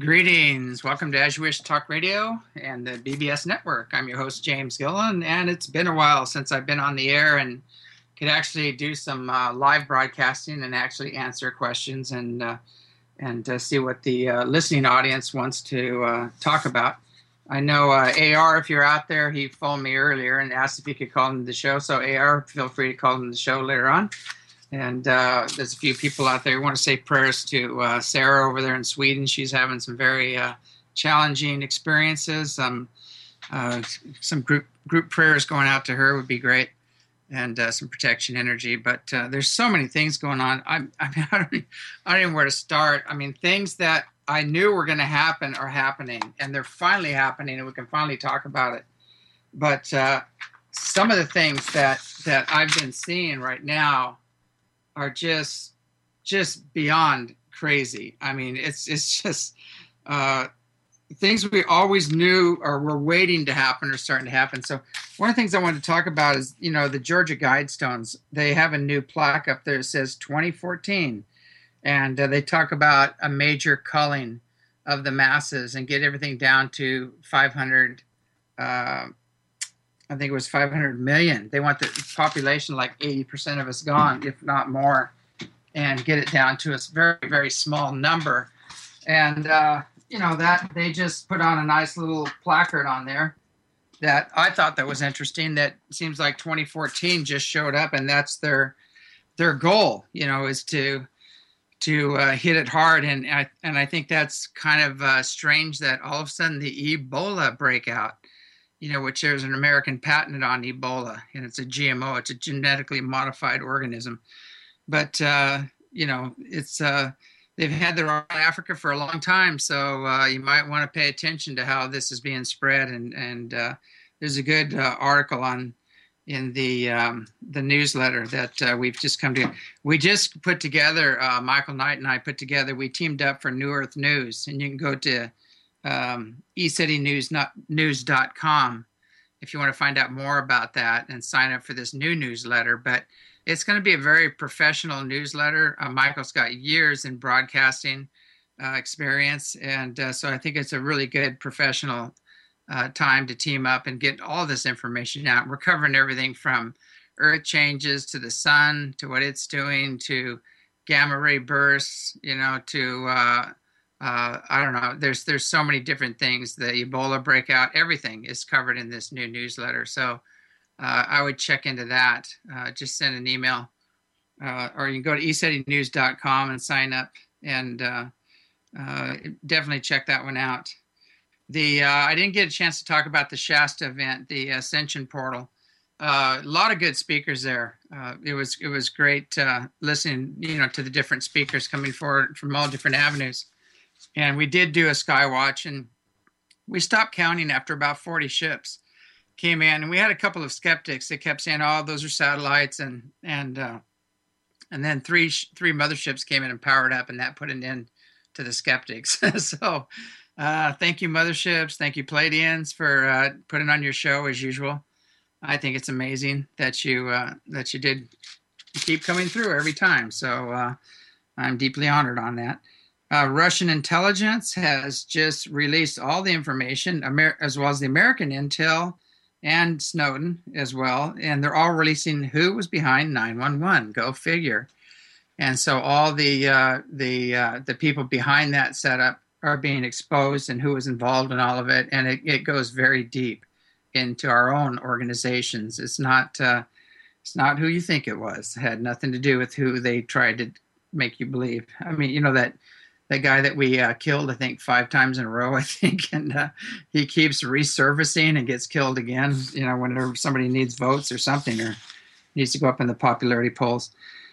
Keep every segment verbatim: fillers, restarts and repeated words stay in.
Greetings. Welcome to As You Wish Talk Radio and the B B S Network. I'm your host, James Gillen, and it's been a while since I've been on the air and could actually do some uh, live broadcasting and actually answer questions and uh, and uh, see what the uh, listening audience wants to uh, talk about. I know uh, A R, if you're out there, he phoned me earlier and asked if he could call into the show. So A R, feel free to call into the show later on. And uh, there's a few people out there who want to say prayers to uh, Sarah over there in Sweden. She's having some very uh, challenging experiences. Um, uh, some group group prayers going out to her would be great, and uh, some protection energy. But uh, there's so many things going on. I, I mean, I don't, I don't even know where to start. I mean, things that I knew were going to happen are happening, and they're finally happening, and we can finally talk about it. But uh, some of the things that that I've been seeing right now are just just beyond crazy. I mean, it's it's just uh, things we always knew or were waiting to happen are starting to happen. So one of the things I wanted to talk about is, you know, the Georgia Guidestones. They have a new plaque up there that says twenty fourteen, and uh, they talk about a major culling of the masses and get everything down to five hundred. Uh, I think it was five hundred million. They want the population like eighty percent of us gone, if not more, and get it down to a very, very small number. And, uh, you know, that they just put on a nice little placard on there that I thought that was interesting. That seems like twenty fourteen just showed up, and that's their their goal, you know, is to to uh, hit it hard. And I, and I think that's kind of uh, strange that all of a sudden the Ebola breakout, you know, which there's an American patent on Ebola, and it's a G M O. It's a genetically modified organism. But, uh, you know, it's uh, they've had their own Africa for a long time, so uh, you might want to pay attention to how this is being spread. And, and uh, there's a good uh, article on in the um, the newsletter that uh, we've just come to. We just put together, uh, Michael Knight and I put together, we teamed up for New Earth News, and you can go to um, e city news dot com if you want to find out more about that and sign up for this new newsletter. But it's going to be a very professional newsletter. Uh, Michael's got years in broadcasting uh, experience, and uh, so I think it's a really good professional uh, time to team up and get all this information out. We're covering everything from Earth changes to the sun, to what it's doing, to gamma ray bursts, you know, to uh, Uh, I don't know. There's there's so many different things. The Ebola breakout, everything is covered in this new newsletter. So uh, I would check into that. Uh, just send an email, uh, or you can go to e city news dot com and sign up, and uh, uh, definitely check that one out. The uh, I didn't get a chance to talk about the Shasta event, the Ascension Portal. Uh, a lot of good speakers there. Uh, it was it was great uh, listening, you know, to the different speakers coming forward from all different avenues. And we did do a sky watch, and we stopped counting after about forty ships came in. And we had a couple of skeptics that kept saying, "Oh, those are satellites," and and uh, and then three three motherships came in and powered up, and that put an end to the skeptics. So, uh, thank you, motherships. Thank you, Palladians, for uh, putting on your show as usual. I think it's amazing that you uh, that you did keep coming through every time. So uh, I'm deeply honored on that. Uh, Russian intelligence has just released all the information, Amer- as well as the American intel and Snowden as well. And they're all releasing who was behind nine one one. Go figure. And so all the uh, the uh, the people behind that setup are being exposed, and who was involved in all of it. And it, it goes very deep into our own organizations. It's not uh, it's not who you think it was. It had nothing to do with who they tried to make you believe. I mean, you know, that that guy that we uh, killed, I think, five times in a row, I think, and uh, he keeps resurfacing and gets killed again, you know, whenever somebody needs votes or something, or needs to go up in the popularity polls.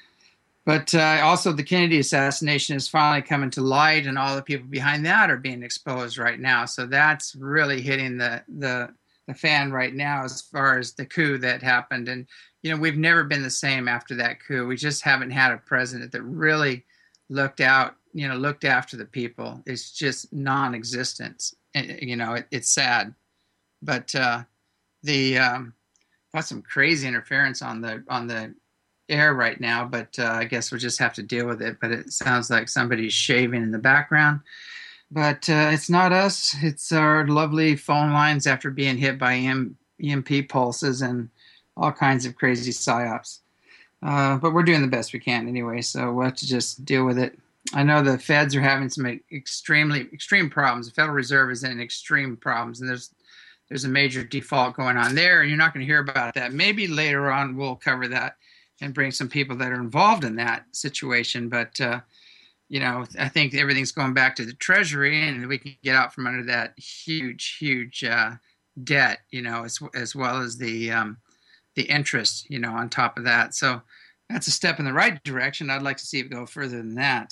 But uh, also the Kennedy assassination is finally coming to light, and all the people behind that are being exposed right now. So that's really hitting the the, the fan right now as far as the coup that happened. And, you know, we've never been the same after that coup. We just haven't had a president that really looked out, you know, looked after the people. It's just non-existent. You know, it, it's sad. But uh, the um, got some crazy interference on the on the air right now, but uh, I guess we'll just have to deal with it. But it sounds like somebody's shaving in the background. But uh, it's not us. It's our lovely phone lines after being hit by EM, E M P pulses and all kinds of crazy psyops. Uh, but we're doing the best we can anyway, so we'll have to just deal with it. I know the feds are having some extremely extreme problems. The Federal Reserve is in extreme problems, and there's there's a major default going on there, and you're not going to hear about that. Maybe later on we'll cover that and bring some people that are involved in that situation. But uh, you know, I think everything's going back to the Treasury, and we can get out from under that huge, huge uh, debt. You know, as as well as the um, the interest. You know, on top of that. So that's a step in the right direction. I'd like to see it go further than that.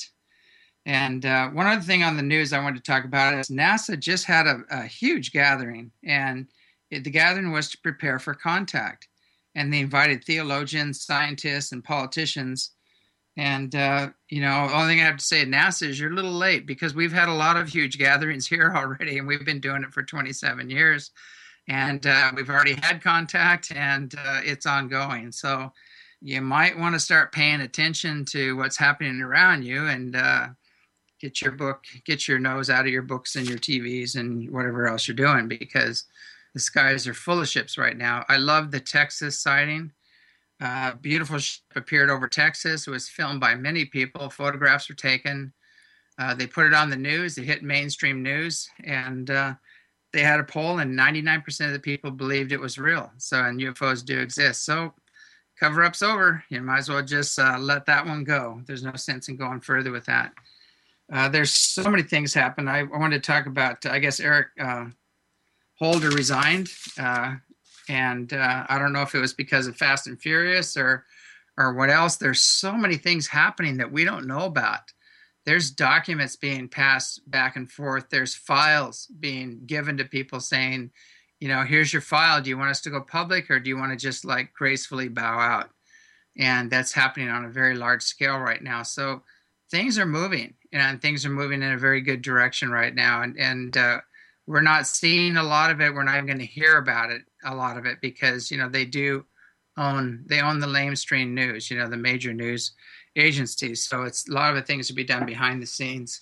And uh, one other thing on the news I wanted to talk about is NASA just had a, a huge gathering, and it, the gathering was to prepare for contact. And they invited theologians, scientists, and politicians. And, uh, you know, the only thing I have to say at NASA is you're a little late, because we've had a lot of huge gatherings here already, and we've been doing it for twenty-seven years. And uh, we've already had contact, and uh, it's ongoing. So you might want to start paying attention to what's happening around you, and uh, get your book, get your nose out of your books and your T Vs and whatever else you're doing, because the skies are full of ships right now. I love the Texas sighting. Uh, beautiful ship appeared over Texas. It was filmed by many people. Photographs were taken. Uh, they put it on the news. It hit mainstream news, and uh, they had a poll, and ninety-nine percent of the people believed it was real. So, and U F Os do exist. So, cover-up's over. You might as well just uh, let that one go. There's no sense in going further with that. Uh, there's so many things happen. I, I wanted to talk about, I guess, Eric uh, Holder resigned. Uh, and uh, I don't know if it was because of Fast and Furious or, or what else. There's so many things happening that we don't know about. There's documents being passed back and forth. There's files being given to people saying, you know, here's your file. Do you want us to go public, or do you want to just like gracefully bow out? And that's happening on a very large scale right now. So things are moving, and things are moving in a very good direction right now. And, and uh, we're not seeing a lot of it. We're not even going to hear about it, a lot of it, because, you know, they do own, they own the lamestream news, you know, the major news agencies. So it's a lot of the things to be done behind the scenes.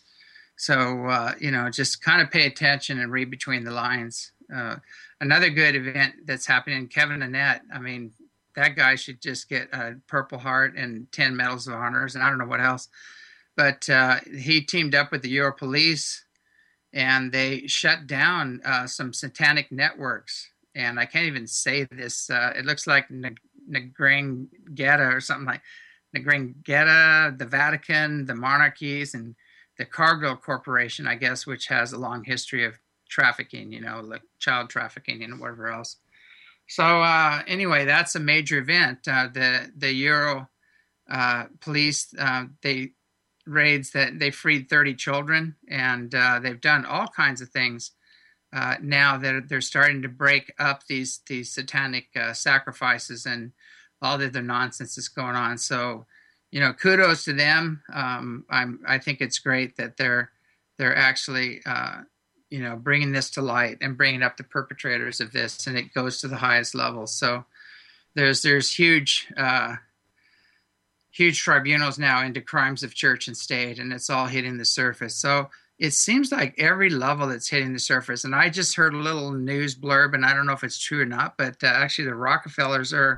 So, uh, you know, just kind of pay attention and read between the lines. Uh, another good event that's happening, Kevin Annett. I mean, that guy should just get a Purple Heart and ten Medals of Honors, and I don't know what else. But uh, he teamed up with the Euro Police, and they shut down uh, some satanic networks. And I can't even say this. Uh, it looks like Ndrangheta or something like Ndrangheta, the Vatican, the monarchies, and the Cargill Corporation, I guess, which has a long history of trafficking, you know, like child trafficking and whatever else. So uh, anyway, that's a major event. Uh, the the Euro uh, police, uh, they raids that they freed thirty children, and uh, they've done all kinds of things uh, now that they're starting to break up these these satanic uh, sacrifices and all the other nonsense that's going on. So, you know, kudos to them. Um, I'm I think it's great that they're they're actually uh, you know, bringing this to light and bringing up the perpetrators of this, and it goes to the highest level. So there's there's huge uh, huge tribunals now into crimes of church and state, and it's all hitting the surface. So it seems like every level that's hitting the surface. And I just heard a little news blurb, and I don't know if it's true or not, but uh, actually the Rockefellers are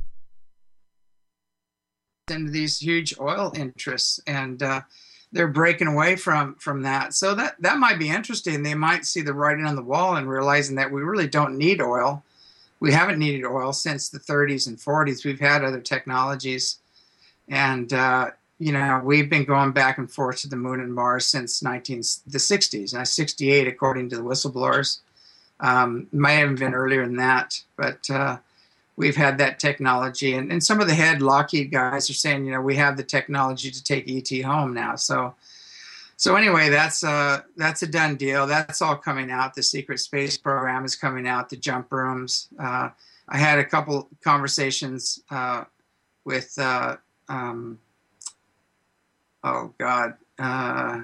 into these huge oil interests, and uh, they're breaking away from from that. So that that might be interesting. They might see the writing on the wall and realizing that we really don't need oil. We haven't needed oil since the thirties and forties. We've had other technologies, and uh, you know, we've been going back and forth to the moon and Mars since nineteen the sixties. And sixty-eight, according to the whistleblowers. Um, might have been earlier than that, but uh, we've had that technology. And, and some of the head Lockheed guys are saying, you know, we have the technology to take E T home now. So, so anyway, that's uh, that's a done deal. That's all coming out. The secret space program is coming out. The jump rooms. Uh, I had a couple conversations uh, with, uh, um, oh God, uh,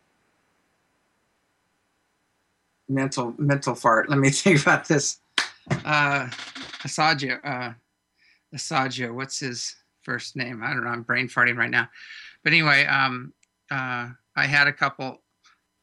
mental mental fart. Let me think about this. Uh, Asagio, uh, Asagio, what's his first name? I don't know. I'm brain farting right now. But anyway, um, uh, I had a couple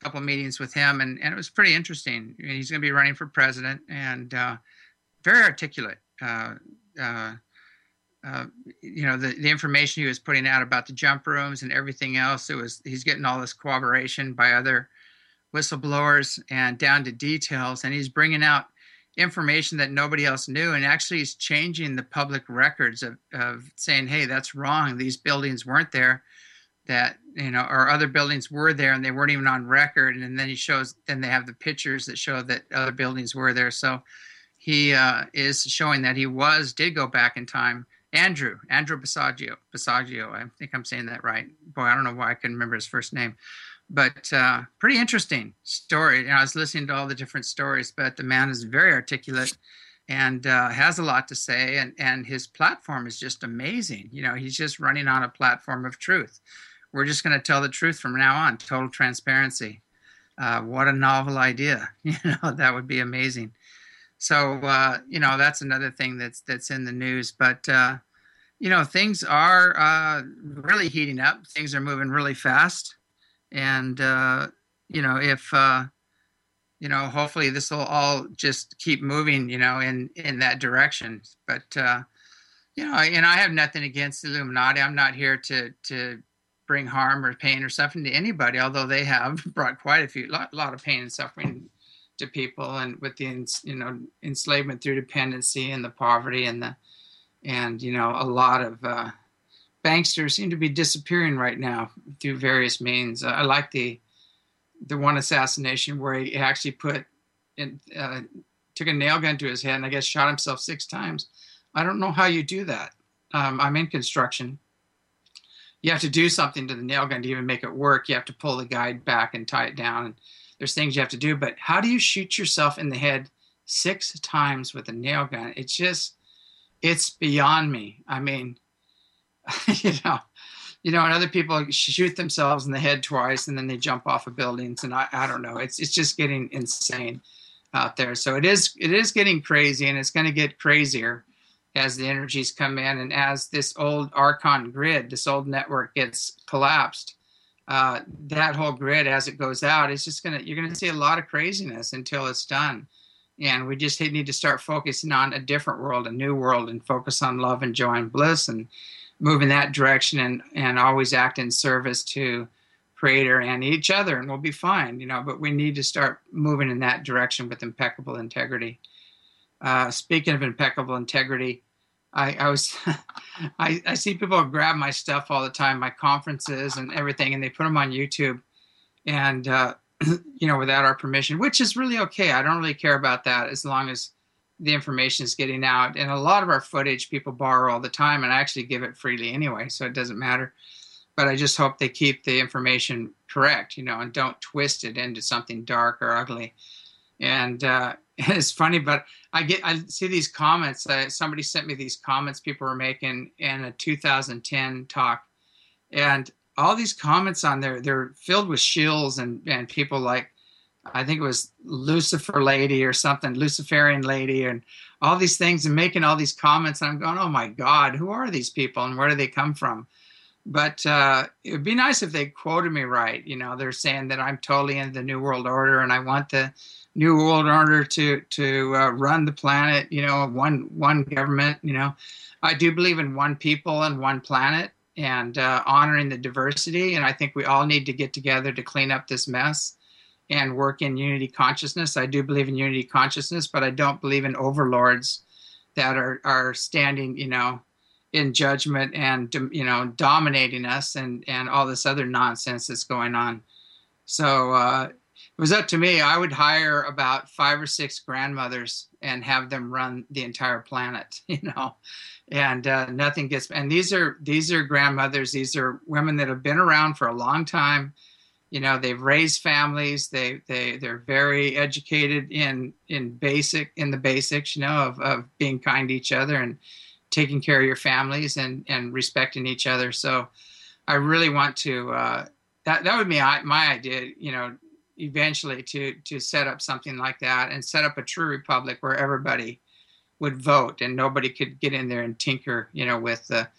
couple of meetings with him, and, and it was pretty interesting. He's going to be running for president, and uh, very articulate. Uh, uh, uh, you know, the, the information he was putting out about the jump rooms and everything else, it was he's getting all this corroboration by other whistleblowers and down to details, and he's bringing out information that nobody else knew, and actually he's changing the public records of, of saying, hey, that's wrong. These buildings weren't there, that, you know, or other buildings were there and they weren't even on record. And then he shows, then they have the pictures that show that other buildings were there. So he uh, is showing that he was, did go back in time. Andrew, Andrew Basiago, Basiago, I think I'm saying that right. Boy, I don't know why I couldn't remember his first name. But uh, pretty interesting story. You know, I was listening to all the different stories, but the man is very articulate and uh, has a lot to say. And, and his platform is just amazing. You know, he's just running on a platform of truth. We're just going to tell the truth from now on, total transparency. Uh, what a novel idea. You know, that would be amazing. So, uh, you know, that's another thing that's that's in the news. But, uh, you know, things are uh, really heating up. Things are moving really fast. And, uh, you know, if, uh, you know, hopefully this will all just keep moving, you know, in, in that direction. But, uh, you know, and I have nothing against the Illuminati. I'm not here to, to bring harm or pain or suffering to anybody, although they have brought quite a few, lot, lot of pain and suffering to people, and with the, you know, enslavement through dependency and the poverty and the, and, you know, a lot of, uh, banksters seem to be disappearing right now through various means. Uh, I like the the one assassination where he actually put in, uh, took a nail gun to his head and I guess shot himself six times. I don't know how you do that. Um, I'm in construction. You have to do something to the nail gun to even make it work. You have to pull the guide back and tie it down. And there's things you have to do. But how do you shoot yourself in the head six times with a nail gun? It's just, it's beyond me. I mean, you know, you know, and other people shoot themselves in the head twice and then they jump off of buildings. And I, I don't know, it's it's just getting insane out there. So it is it is getting crazy, and it's going to get crazier as the energies come in and as this old Archon grid, this old network gets collapsed. Uh, that whole grid, as it goes out, it's just gonna you're gonna see a lot of craziness until it's done. And we just need to start focusing on a different world, a new world, and focus on love and joy and bliss, and move in that direction, and, and always act in service to Creator and each other, and we'll be fine, you know, but we need to start moving in that direction with impeccable integrity. Uh, speaking of impeccable integrity, I, I was, I, I see people grab my stuff all the time, my conferences and everything, and they put them on YouTube, and, uh, you know, without our permission, which is really okay. I don't really care about that as long as the information is getting out. And a lot of our footage people borrow all the time, and I actually give it freely anyway, so it doesn't matter. But I just hope they keep the information correct, you know, and don't twist it into something dark or ugly. And uh, it's funny, but I get I see these comments. Uh, somebody sent me these comments people were making in a two thousand ten talk, and all these comments on there, they're filled with shills and, and people like, I think it was Lucifer lady or something, Luciferian lady, and all these things, and making all these comments. And I'm going, oh my God, who are these people and where do they come from? But uh, it would be nice if they quoted me right. You know, they're saying that I'm totally into the New World Order and I want the New World Order to to uh, run the planet. You know, one one government. You know, I do believe in one people and one planet, and uh, honoring the diversity. And I think we all need to get together to clean up this mess and work in unity consciousness. I do believe in unity consciousness, but I don't believe in overlords that are, are standing, you know, in judgment and, you know, dominating us and, and all this other nonsense that's going on. So uh, it was up to me. I would hire about five or six grandmothers and have them run the entire planet, you know, and uh, nothing gets, and these are, these are grandmothers. These are women that have been around for a long time. You know, they've raised families. They they they're very educated in in basic in the basics. You know, of, of being kind to each other and taking care of your families and and respecting each other. So, I really want to. Uh, that that would be my idea. You know, eventually to to set up something like that and set up a true republic where everybody would vote and nobody could get in there and tinker. You know, with the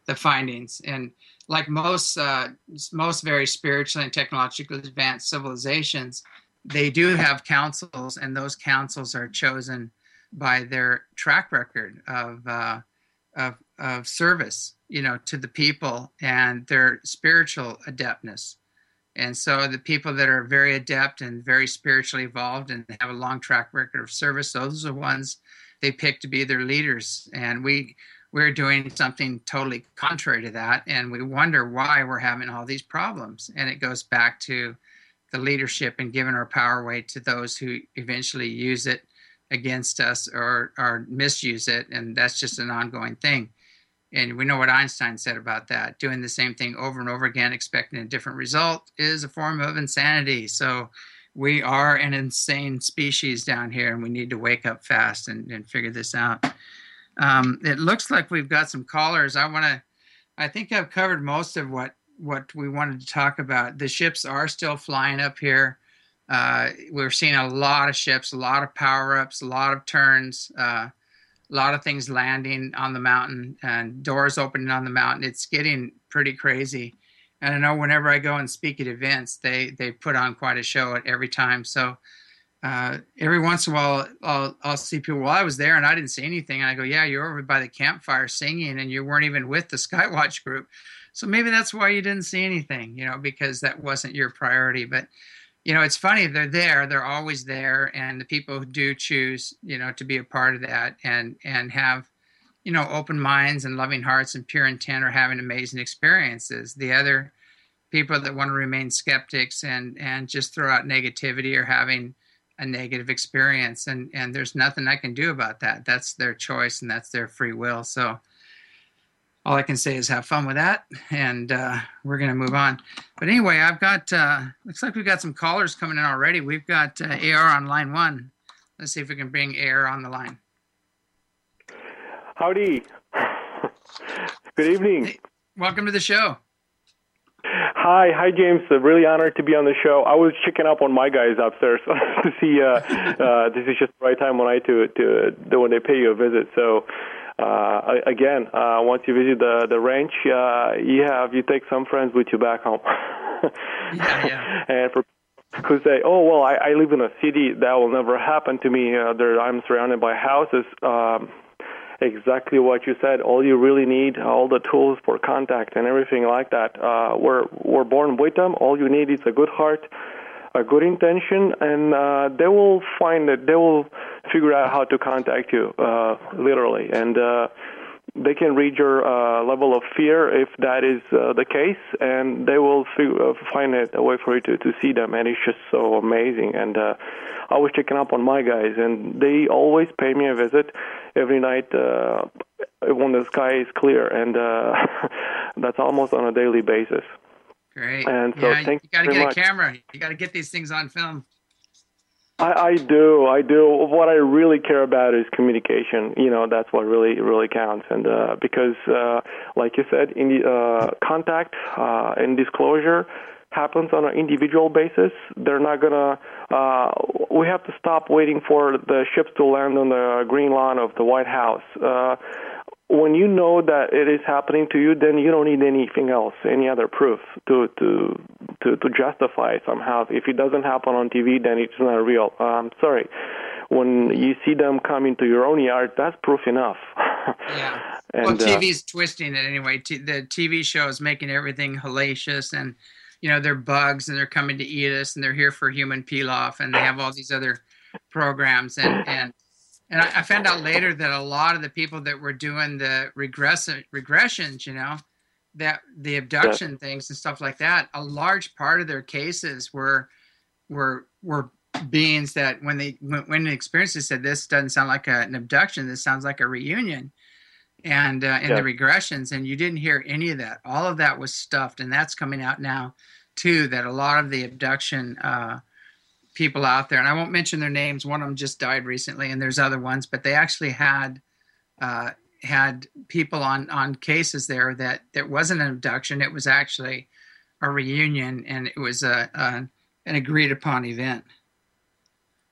the findings. And like most uh, most very spiritually and technologically advanced civilizations, they do have councils, and those councils are chosen by their track record of uh, of of service, you know, to the people and their spiritual adeptness. And so the people that are very adept and very spiritually evolved and have a long track record of service, those are the ones they pick to be their leaders. And we we're doing something totally contrary to that, and we wonder why we're having all these problems. And it goes back to the leadership and giving our power away to those who eventually use it against us or or misuse it, and that's just an ongoing thing. And we know what Einstein said about that. Doing the same thing over and over again, expecting a different result, is a form of insanity. So we are an insane species down here, and we need to wake up fast and, and figure this out. Um, it looks like we've got some callers. I want to, I think I've covered most of what, what we wanted to talk about. The ships are still flying up here. Uh, we're seeing a lot of ships, a lot of power-ups, a lot of turns, uh, a lot of things landing on the mountain and doors opening on the mountain. It's getting pretty crazy. And I know whenever I go and speak at events, they, they put on quite a show at every time. So uh, every once in a while, I'll, I'll see people, well, I was there and I didn't see anything. And I go, yeah, you're over by the campfire singing and you weren't even with the Skywatch group. So maybe that's why you didn't see anything, you know, because that wasn't your priority. But you know, it's funny, they're there, they're always there, and the people who do choose, you know, to be a part of that and and have, you know, open minds and loving hearts and pure intent are having amazing experiences. The other people that want to remain skeptics and and just throw out negativity are having a negative experience, and and there's nothing I can do about that. That's their choice and that's their free will. So all I can say is have fun with that, and uh, we're going to move on. But anyway, I've got, uh, looks like we've got some callers coming in already. We've got uh, A R on line one. Let's see if we can bring A R on the line. Howdy. Good evening. Hey, welcome to the show. Hi, hi, James. Uh, really honored to be on the show. I was checking up on my guys upstairs to see uh, uh, this is just the right time when I to to when they pay you a visit. So. Uh, again, uh, once you visit the, the ranch, uh, you have, you take some friends with you back home. yeah, yeah. And for who say, oh, well, I, I live in a city, that will never happen to me. Uh, there, I'm surrounded by houses. Um, exactly what you said. All you really need, all the tools for contact and everything like that. Uh, we're, we're born with them. All you need is a good heart, a good intention, and uh, they will find it. They will figure out how to contact you, uh, literally, and uh, they can read your uh, level of fear if that is uh, the case, and they will figure, uh, find it, a way for you to, to see them, and it's just so amazing. And uh, I was checking up on my guys, and they always pay me a visit every night uh, when the sky is clear, and uh, that's almost on a daily basis. Great. And so yeah, thank you got to you get much. a camera. You got to get these things on film. I, I do, I do. What I really care about is communication. You know, that's what really, really counts. And uh, because, uh, like you said, in the, uh, contact uh, and disclosure happens on an individual basis. They're not gonna. Uh, we have to stop waiting for the ships to land on the green lawn of the White House. Uh, When you know that it is happening to you, then you don't need anything else, any other proof to to to, to justify it somehow. If it doesn't happen on T V, then it's not real. I'm um, sorry. When you see them come into your own yard, that's proof enough. Yeah. and, well, T V's uh, twisting it anyway. T- the T V show is making everything hellacious, and you know they're bugs, and they're coming to eat us, and they're here for human peel-off, and they have all these other programs, and and. And I, I found out later that a lot of the people that were doing the regress regressions, you know, that the abduction yeah. things and stuff like that, a large part of their cases were were were beings that when they when, when the experiences said this doesn't sound like a, an abduction, this sounds like a reunion, and uh, in yeah. the regressions, and you didn't hear any of that. All of that was stuffed, and that's coming out now too. That a lot of the abduction. Uh, people out there, and I won't mention their names. One of them just died recently, and there's other ones, but they actually had uh, had people on on cases there that that wasn't an abduction. It was actually a reunion, and it was a, a an agreed upon event.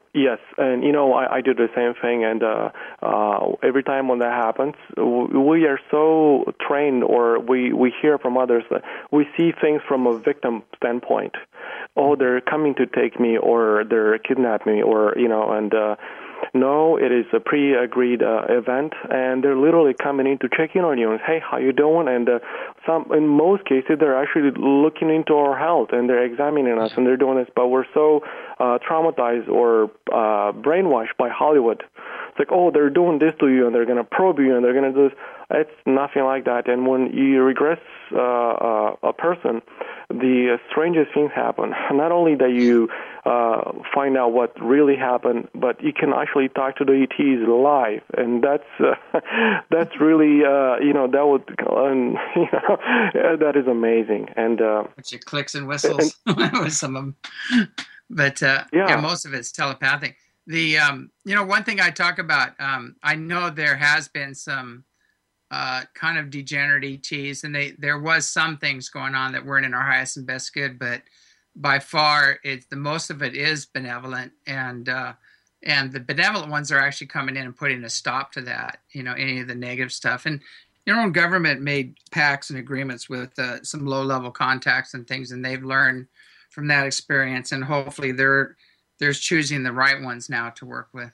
Yes, and you know I, I do the same thing, and uh, uh, every time when that happens, we are so trained, or we, we hear from others that we see things from a victim standpoint. Oh, they're coming to take me, or they're kidnapping me, or you know, and uh, no, it is a pre-agreed uh, event, and they're literally coming in to check in on you and hey, how you doing? And uh, some, in most cases, they're actually looking into our health and they're examining us and they're doing this. But we're so uh, traumatized or uh, brainwashed by Hollywood. It's like, oh, they're doing this to you and they're going to probe you and they're going to do this. It's nothing like that. And when you regress uh, uh, a person, the uh, strangest things happen. Not only that you uh, find out what really happened, but you can actually talk to the E Ts live, and that's uh, that's really uh, you know that would um, you know that is amazing. And uh, which it clicks and whistles with some of them, but uh, yeah. yeah, most of it's telepathic. The um, you know one thing I talk about, um, I know there has been some. Uh, kind of degenerate E Ts, and they there was some things going on that weren't in our highest and best good, but by far, it's the most of it is benevolent, and uh, and the benevolent ones are actually coming in and putting a stop to that. You know, any of the negative stuff, and your own government made pacts and agreements with uh, some low-level contacts and things, and they've learned from that experience, and hopefully they're they're choosing the right ones now to work with.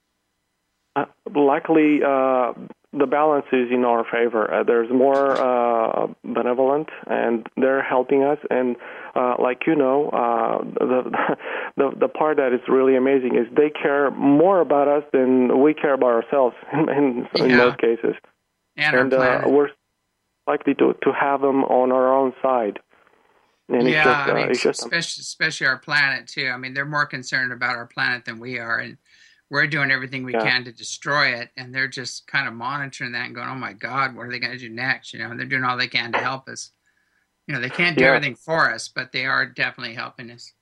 Uh, luckily. Uh... The balance is in our favor. Uh, there's more uh, benevolent, and they're helping us. And uh, like you know, uh, the, the the part that is really amazing is they care more about us than we care about ourselves in, in, yeah. in most cases. And, and our uh, we're likely to, to have them on our own side. And yeah, it's just, uh, I mean, it's just especially, especially our planet too. I mean, they're more concerned about our planet than we are, and we're doing everything we yeah. can to destroy it, and they're just kind of monitoring that and going, oh, my God, what are they going to do next? You know, and they're doing all they can to help us. You know, they can't do yeah. everything for us, but they are definitely helping us.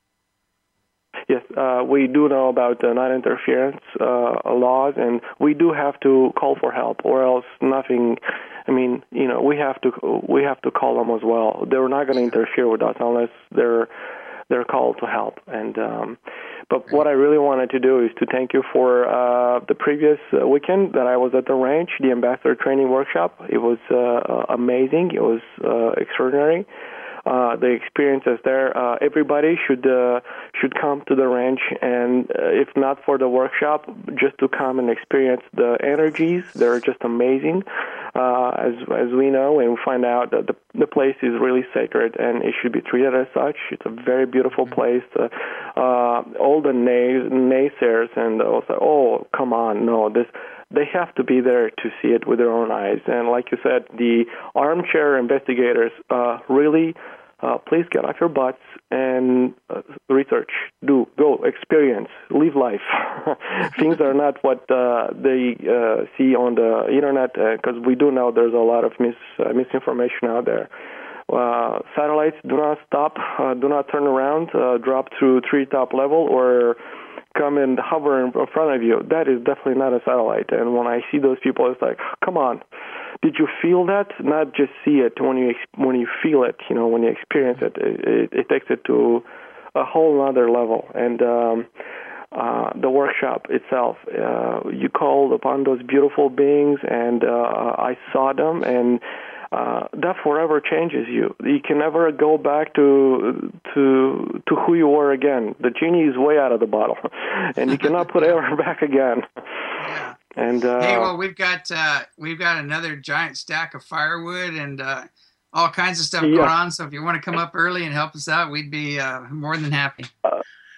Yes, uh, we do know about the non-interference uh, laws, and we do have to call for help, or else nothing. I mean, you know, we have to we have to call them as well. They're not going to interfere with us unless they're they're called to help. And um, but what I really wanted to do is to thank you for uh, the previous uh, weekend that I was at the ranch, the Ambassador Training Workshop. It was uh, amazing. It was uh, extraordinary. Uh, the experiences there. Uh, everybody should uh, should come to the ranch, and uh, if not for the workshop, just to come and experience the energies. They're just amazing, uh, as as we know, and we find out that the the place is really sacred, and it should be treated as such. It's a very beautiful place. Uh, uh, all the nay- naysayers and also, oh, come on, no, this. They have to be there to see it with their own eyes. And like you said, the armchair investigators uh, really, uh, please get off your butts and uh, research, do, go, experience, live life. Things are not what uh, they uh, see on the internet, because uh, we do know there's a lot of mis- uh, misinformation out there. Uh, satellites do not stop, uh, do not turn around, uh, drop through treetop level, or come and hover in front of you. That is definitely not a satellite. And when I see those people, it's like, come on, did you feel that? Not just see it. When you when you feel it, you know, when you experience it, it, it, it takes it to a whole other level. And um, uh, the workshop itself, uh, you called upon those beautiful beings, and uh, I saw them, and Uh, that forever changes you. You can never go back to to to who you were again. The genie is way out of the bottle, and you cannot put air back again. Yeah. And uh, hey, well, we've got uh, we've got another giant stack of firewood and uh, all kinds of stuff yeah. going on. So if you want to come up early and help us out, we'd be uh, more than happy. Uh,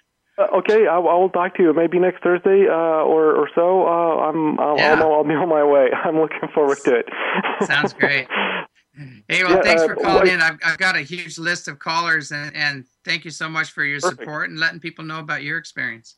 okay, I, I will talk to you maybe next Thursday uh, or or so. Uh, I'm I'll, yeah. I'll, I'll be on my way. I'm looking forward to it. Sounds great. Hey, well, yeah, thanks uh, for calling like, in. I've, I've got a huge list of callers, and, and thank you so much for your perfect. support and letting people know about your experience.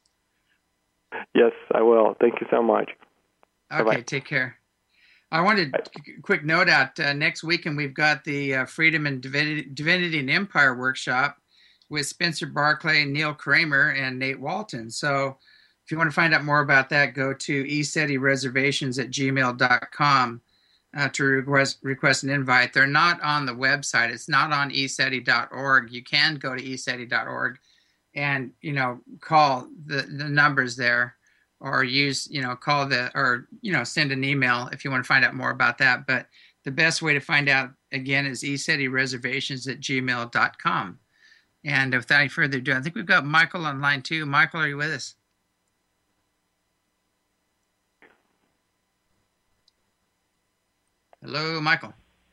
Yes, I will. Thank you so much. Okay, Bye-bye. Take care. I wanted a quick note out. Uh, next weekend, we've got the uh, Freedom and Divinity, Divinity and Empire workshop with Spencer Barclay, Neil Kramer, and Nate Walton. So if you want to find out more about that, go to e seti reservations at gmail dot com. Uh, to request, request an invite. They're not on the website. It's not on e seti dot org. You can go to e seti dot org and you know call the the numbers there, or use you know call the or you know send an email if you want to find out more about that. But the best way to find out again is ecetireservations at gmail dot com. And without any further ado, I think we've got Michael on line two. Michael, are you with us? Hello, Michael.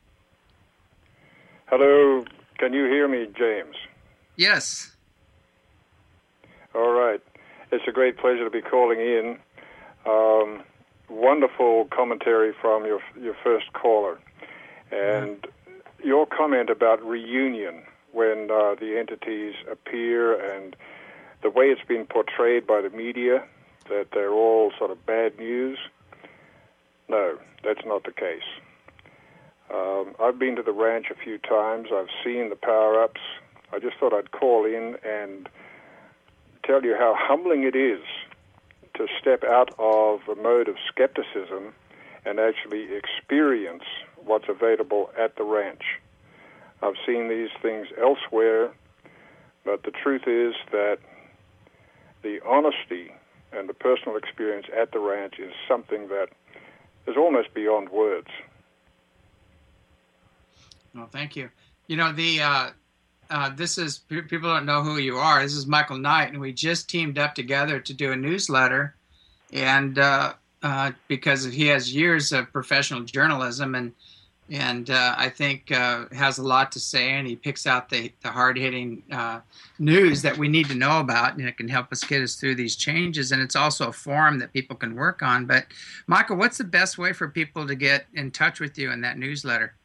Hello. Can you hear me, James? Yes. All right. It's a great pleasure to be calling in. Um, wonderful commentary from your your first caller. And mm-hmm. your comment about reunion when uh, the entities appear and the way it's been portrayed by the media, that they're all sort of bad news. No, that's not the case. Um, I've been to the ranch a few times. I've seen the power-ups. I just thought I'd call in and tell you how humbling it is to step out of a mode of skepticism and actually experience what's available at the ranch. I've seen these things elsewhere, but the truth is that the honesty and the personal experience at the ranch is something that is almost beyond words. Well, thank you. You know, the uh, uh, this is, people don't know who you are. This is Michael Knight, and we just teamed up together to do a newsletter, and uh, uh, because he has years of professional journalism, and and uh, I think uh, has a lot to say, and he picks out the, the hard-hitting uh, news that we need to know about, and it can help us get us through these changes, and it's also a forum that people can work on. But, Michael, what's the best way for people to get in touch with you in that newsletter?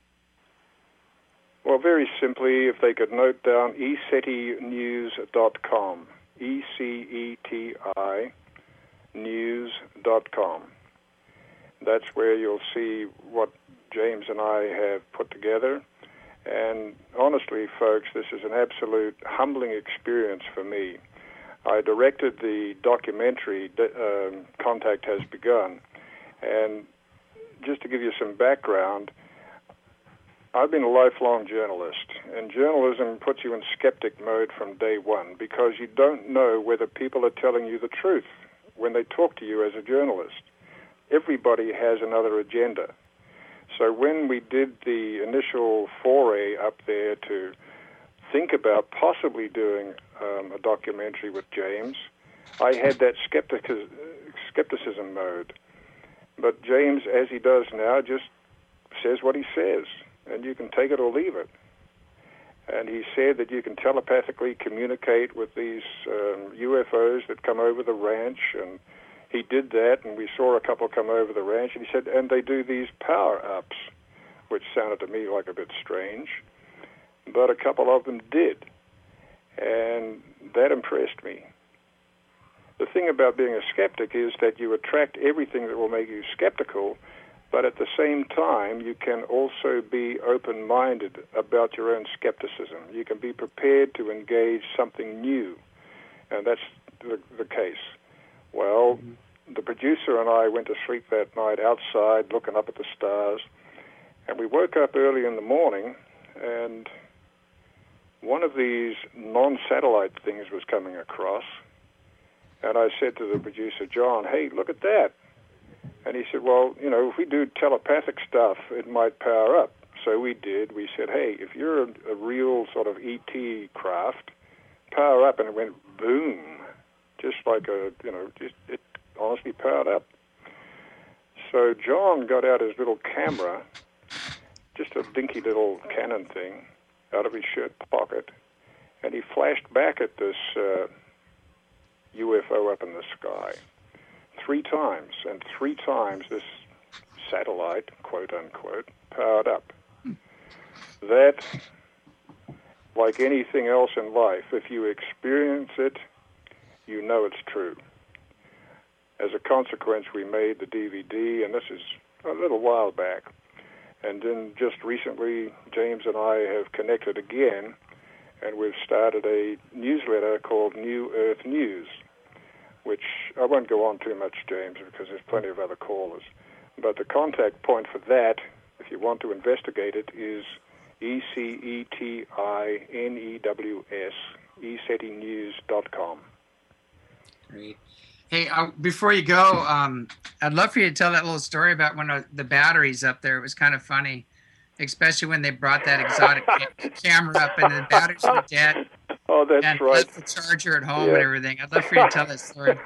Well, very simply, if they could note down e ceti news dot com, E C E T I news dot com. That's where you'll see what James and I have put together. And honestly, folks, this is an absolute humbling experience for me. I directed the documentary, um, Contact Has Begun. And just to give you some background, I've been a lifelong journalist, and journalism puts you in skeptic mode from day one because you don't know whether people are telling you the truth when they talk to you as a journalist. Everybody has another agenda. So when we did the initial foray up there to think about possibly doing um, a documentary with James, I had that skeptic- skepticism mode. But James, as he does now, just says what he says, and you can take it or leave it. And he said that you can telepathically communicate with these um, U F Os that come over the ranch, and he did that, and we saw a couple come over the ranch, and he said, and they do these power-ups, which sounded to me like a bit strange, but a couple of them did, and that impressed me. The thing about being a skeptic is that you attract everything that will make you skeptical, but at the same time, you can also be open-minded about your own skepticism. You can be prepared to engage something new, and that's the, the case. Well, mm-hmm. the producer and I went to sleep that night outside looking up at the stars, and we woke up early in the morning, and one of these non-satellite things was coming across, and I said to the producer, John, hey, look at that. And he said, well, you know, if we do telepathic stuff, it might power up. So we did. We said, hey, if you're a, a real sort of E T craft, power up. And it went boom, just like a, you know, just, it honestly powered up. So John got out his little camera, just a dinky little Canon thing, out of his shirt pocket, and he flashed back at this uh, U F O up in the sky. Three times, and three times this satellite, quote unquote, powered up. That, like anything else in life, if you experience it, you know it's true. As a consequence, we made the D V D, and this is a little while back. And then just recently, James and I have connected again, and we've started a newsletter called New Earth News, which I won't go on too much, James, because there's plenty of other callers. But the contact point for that, if you want to investigate it, is E C E T I N E W S e SETI news dot com. Great. Hey, uh, before you go, um, I'd love for you to tell that little story about when uh, the batteries up there. It was kind of funny, especially when they brought that exotic ca- camera up and the batteries were dead. Oh, that's and right. left the charger at home Yeah. and everything. I'd love for you to tell that story.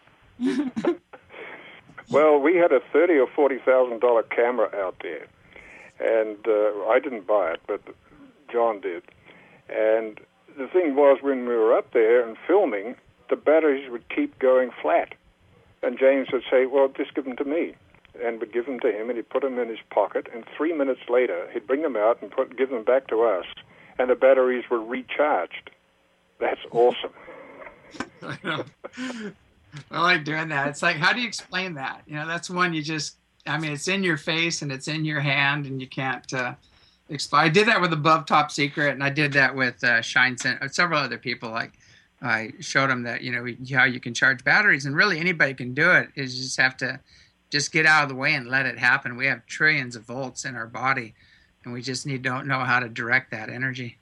Well, we had a thirty or forty thousand dollar camera out there, and uh, I didn't buy it, but John did. And the thing was, when we were up there and filming, the batteries would keep going flat, and James would say, "Well, just give them to me," and would give them to him, and he'd put them in his pocket. And three minutes later, he'd bring them out and put give them back to us, and the batteries were recharged. That's awesome. I know. I like doing that. It's like, how do you explain that? You know, that's one you just, I mean, it's in your face and it's in your hand and you can't uh, explain. I did that with Above Top Secret, and I did that with uh, Shine Center, several other people. Like, I showed them that, you know, how you can charge batteries, and really anybody can do it. Is you just have to just get out of the way and let it happen. We have trillions of volts in our body, and we just need to know how to direct that energy.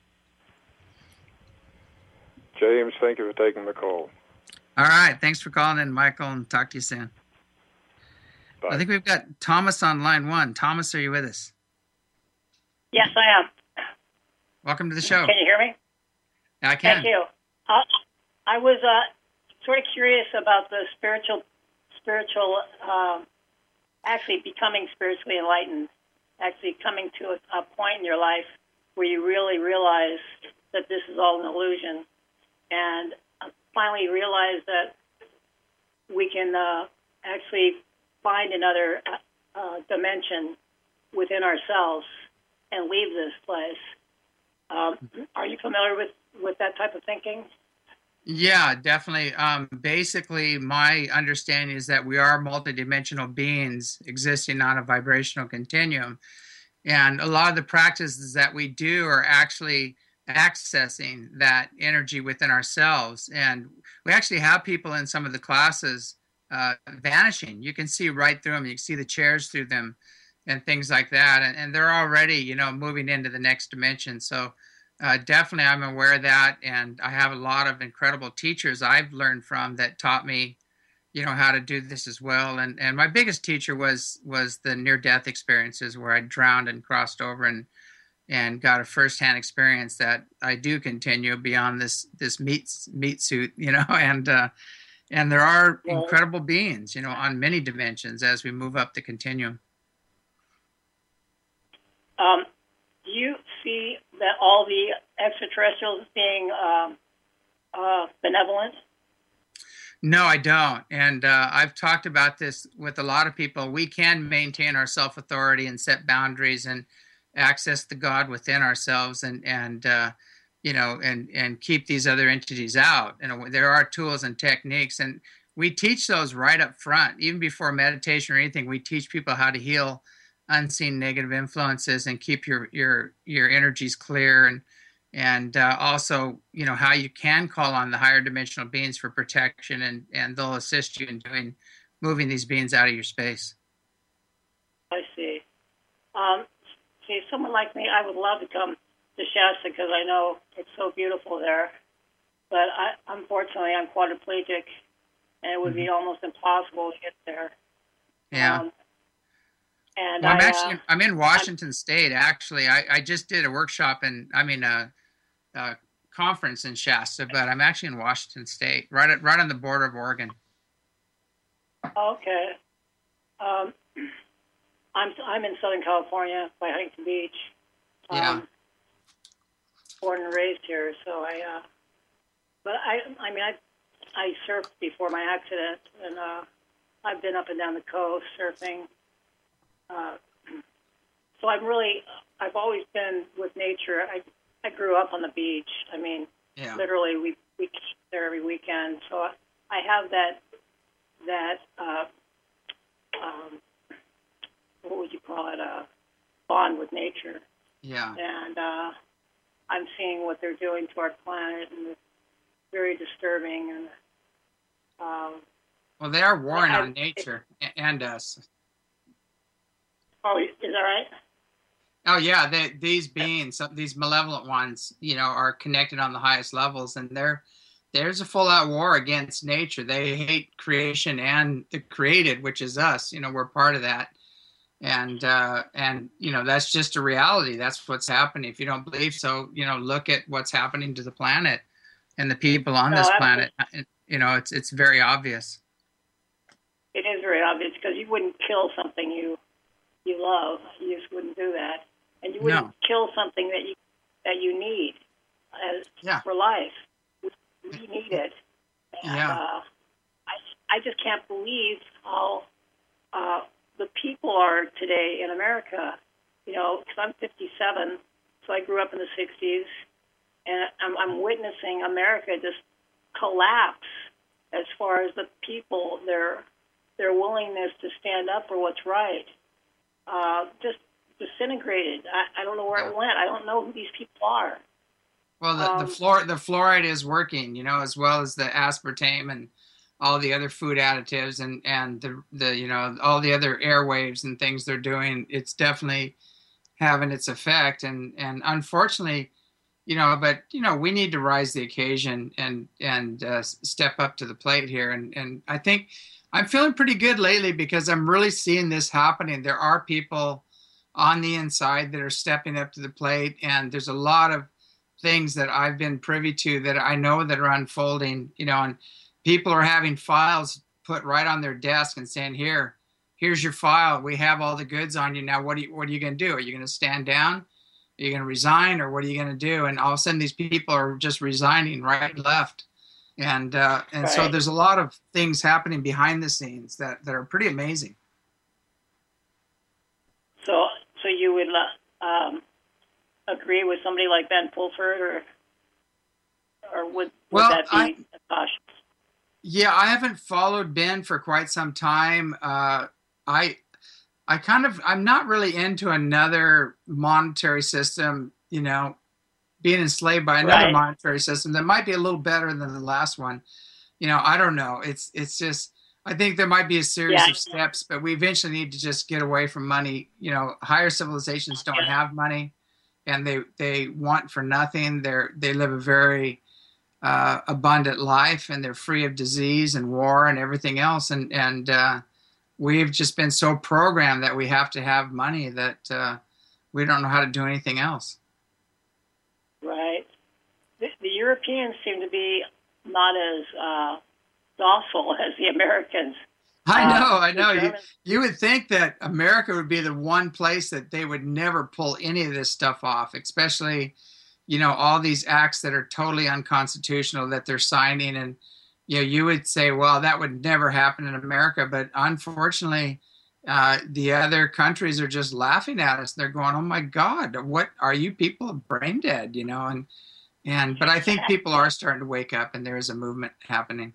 James, thank you for taking the call. All right. Thanks for calling in, Michael, and talk to you soon. Bye. I think we've got Thomas on line one. Thomas, are you with us? Yes, I am. Welcome to the show. Can you hear me? I can. Thank you. Uh, I was uh, sort of curious about the spiritual, spiritual, uh, actually becoming spiritually enlightened, actually coming to a, a point in your life where you really realize that this is all an illusion, and finally realize that we can uh, actually find another uh, uh, dimension within ourselves and leave this place. Um, are you familiar with, with that type of thinking? Yeah, definitely. Um, basically, my understanding is that we are multidimensional beings existing on a vibrational continuum. And a lot of the practices that we do are actually accessing that energy within ourselves. And we actually have people in some of the classes uh, vanishing. You can see right through them. You can see the chairs through them and things like that. And, and they're already, you know, moving into the next dimension. So uh, definitely I'm aware of that. And I have a lot of incredible teachers I've learned from that taught me, you know, how to do this as well. And and my biggest teacher was was the near-death experiences where I drowned and crossed over and and got a firsthand experience that I do continue beyond this this meat meat suit, you know, and uh, and there are Well, incredible beings, you know, on many dimensions as we move up the continuum. Um, do you see that all the extraterrestrials being um, uh, benevolent? No, I don't. And uh, I've talked about this with a lot of people. We can maintain our self-authority and set boundaries and access the God within ourselves, and and uh, you know, and and keep these other entities out. And there are tools and techniques, and we teach those right up front, even before meditation or anything. We teach people how to heal unseen negative influences and keep your your your energies clear, and and uh, also, you know, how you can call on the higher dimensional beings for protection, and and they'll assist you in doing moving these beings out of your space. I see. Um, see, someone like me, I would love to come to Shasta because I know it's so beautiful there. But I, unfortunately, I'm quadriplegic, and it would be almost impossible to get there. Yeah. Um, and Well, I'm I, actually uh, I'm in Washington State. Actually, I, I just did a workshop in I mean a, a conference in Shasta, but I'm actually in Washington State, right at right on the border of Oregon. okay. Um, I'm I'm in Southern California by Huntington Beach. Um, Yeah. Born and raised here, so I. Uh, but I I mean I I surfed before my accident, and uh, I've been up and down the coast surfing. Uh, so I'm really, I've always been with nature. I I grew up on the beach. I mean, Yeah. literally we we keep there every weekend. So I, I have that that uh, um, what would you call it? A bond with nature. Yeah. And uh, I'm seeing what they're doing to our planet, and it's very disturbing. And um, Well, they are warring I- on nature a- and us. oh, is that right? Oh yeah, they, these beings, some- these malevolent ones, you know, are connected on the highest levels, and they're there's a full-out war against nature. They hate creation and the created, which is us. You know, we're part of that, and uh, and you know that's just a reality. That's what's happening. If you don't believe so, you know, look at what's happening to the planet and the people on No, this absolutely. planet. You know, it's it's very obvious. It is very obvious because you wouldn't kill something you you love. You just wouldn't do that, and you wouldn't No. kill something that you that you need as Yeah. for life. We, we need it. And, Yeah. uh, I I just can't believe how uh, the people are today in America. You know, because I'm fifty-seven, so I grew up in the sixties, and I'm, I'm witnessing America just collapse as far as the people, their their willingness to stand up for what's right, uh, just disintegrated. I, I don't know where Yeah. it went. I don't know who these people are. Well, the the Um, fluor the fluoride is working, you know, as well as the aspartame and all the other food additives and and the the you know all the other airwaves and things they're doing. It's definitely having its effect, and and unfortunately, you know, but you know, we need to rise the occasion and and uh, step up to the plate here, and and I think I'm feeling pretty good lately because I'm really seeing this happening. There are people on the inside that are stepping up to the plate, and there's a lot of things that I've been privy to that I know that are unfolding, you know, and people are having files put right on their desk and saying, here, here's your file. We have all the goods on you. Now, what are you, what are you going to do? Are you going to stand down? Are you going to resign, or what are you going to do? And all of a sudden these people are just resigning right and left. And, uh, and so Right. there's a lot of things happening behind the scenes that, that are pretty amazing. so so you would uh, um, agree with somebody like Ben Fulford, or or would would Well, that be I- cautious? Yeah, I haven't followed Ben for quite some time. Uh, I, I kind of, I'm not really into another monetary system, you know, being enslaved by another Right. monetary system that might be a little better than the last one. You know, I don't know. It's, it's just, I think there might be a series Yeah. of steps, but we eventually need to just get away from money. You know, higher civilizations don't Yeah. have money, and they, they want for nothing. They're, they live a very, uh, abundant life, and they're free of disease and war and everything else. And and uh, we've just been so programmed that we have to have money that uh, we don't know how to do anything else. Right. The, the Europeans seem to be not as uh, docile as the Americans. I Uh, know, I the know. You, Germans- you would think that America would be the one place that they would never pull any of this stuff off, especially, you know, all these acts that are totally unconstitutional that they're signing. And, you know, you would say, well, that would never happen in America. But unfortunately, uh, the other countries are just laughing at us. They're going, oh my God, what are you people brain dead, you know? And, and, but I think people are starting to wake up, and there is a movement happening.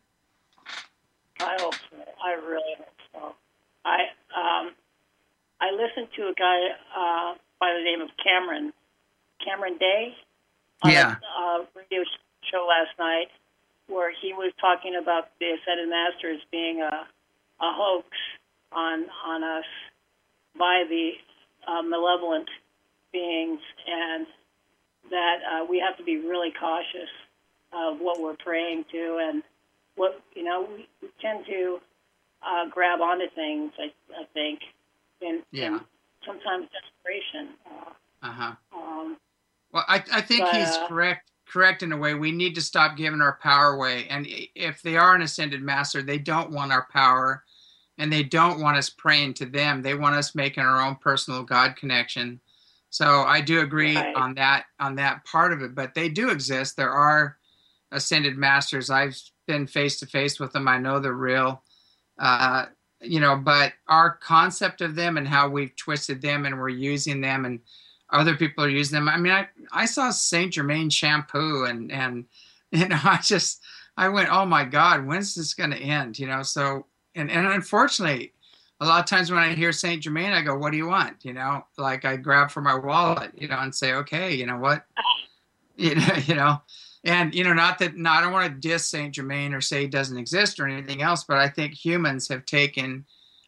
I hope so. I really hope so. I um, I listened to a guy uh, by the name of Cameron Cameron Day on Yeah. a uh, radio show last night, where he was talking about the Ascended Masters being a a hoax on on us by the uh, malevolent beings, and that uh, we have to be really cautious of what we're praying to, and what you know we, we tend to uh, grab onto things. I, I think, in, Yeah. in sometimes desperation. Uh, Uh-huh. um, Well, I, I think But, he's uh, correct. Correct in a way. We need to stop giving our power away. And i- if they are an ascended master, they don't want our power, and they don't want us praying to them. They want us making our own personal God connection. So I do agree Right. on that on that part of it. But they do exist. There are ascended masters. I've been face to face with them. I know they're real. Uh, you know, but our concept of them and how we've twisted them and we're using them, and other people are using them. I mean, I, I saw Saint Germain shampoo, and, and, you know, I just, I went, oh my God, when's this going to end? You know? So, and, and unfortunately, a lot of times when I hear Saint Germain, I go, what do you want? You know, like I grab for my wallet, you know, and say, okay, you know what, you know, you know, and, you know, not that, no, I don't want to diss Saint Germain or say he doesn't exist or anything else, but I think humans have taken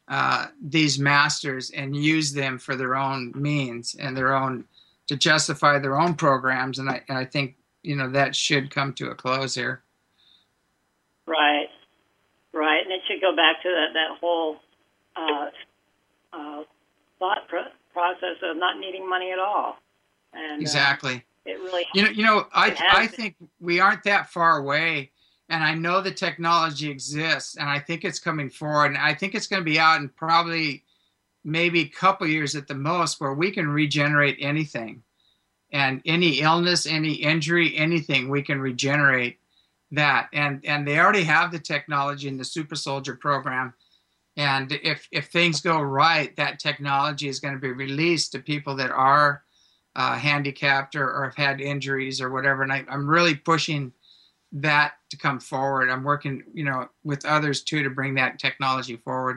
uh, these masters and use them for their own means and their own to justify their own programs. And I and I think you know that should come to a close here. Right, right, and it should go back to that that whole uh, uh, thought pro- process of not needing money at all. And exactly. Uh, it really. You know, you know, I I been. think we aren't that far away. And I know the technology exists, and I think it's coming forward. And I think it's going to be out in probably maybe a couple years at the most, where we can regenerate anything, and any illness, any injury, anything, we can regenerate that. And and they already have the technology in the Super Soldier program. And if if things go right, that technology is going to be released to people that are uh, handicapped or, or have had injuries or whatever. And I, I'm really pushing that to come forward. I'm working, you know, with others too to bring that technology forward.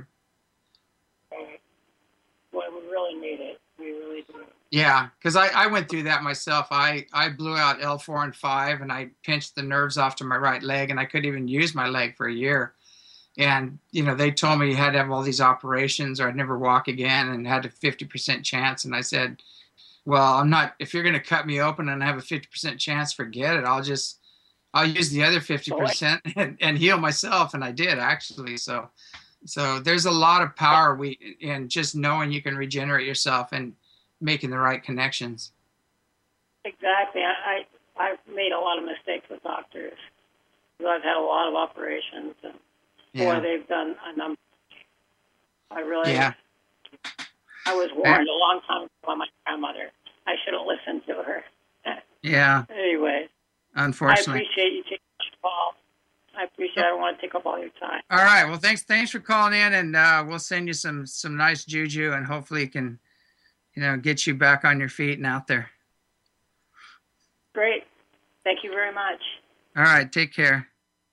Boy, we really need it. We really do. Yeah, because I, I went through that myself. I, I blew out L four and five, and I pinched the nerves off to my right leg, and I couldn't even use my leg for a year. And, you know, they told me you had to have all these operations or I'd never walk again and had a fifty percent chance. And I said, well, I'm not, if you're going to cut me open and have a fifty percent chance, forget it. I'll just, I'll use the other fifty percent and, and heal myself. And I did actually. So, so there's a lot of power we in just knowing you can regenerate yourself and making the right connections. Exactly. I, I, I've made a lot of mistakes with doctors. I've had a lot of operations and yeah. boy, they've done a number. I really, yeah. I was warned a long time ago by my grandmother. I should have listened to her. Yeah. Anyway. Unfortunately. I appreciate you taking my call. I appreciate it. I don't want to take up all your time. All right. Well, thanks thanks for calling in, and uh, we'll send you some some nice juju, and hopefully it can, you know, get you back on your feet and out there. Great. Thank you very much. All right. Take care.